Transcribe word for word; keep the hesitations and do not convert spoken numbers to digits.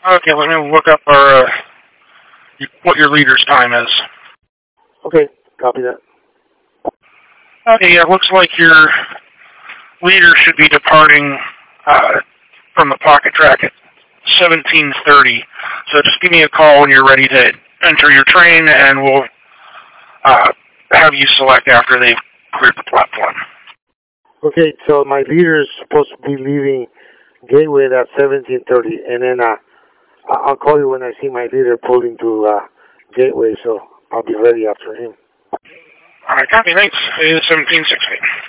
Okay, let me look up our, uh, what your leader's time is. Okay, copy that. Okay, yeah, it looks like your leader should be departing uh, from the pocket track at seventeen thirty. So just give me a call when you're ready to enter your train, and we'll uh, have you select after they've cleared the platform. Okay, so my leader is supposed to be leaving Gateway at seventeen thirty, and then uh, I'll call you when I see my leader pulling to uh, Gateway, so I'll be ready after him. All right, copy. Thanks. It is seventeen sixty.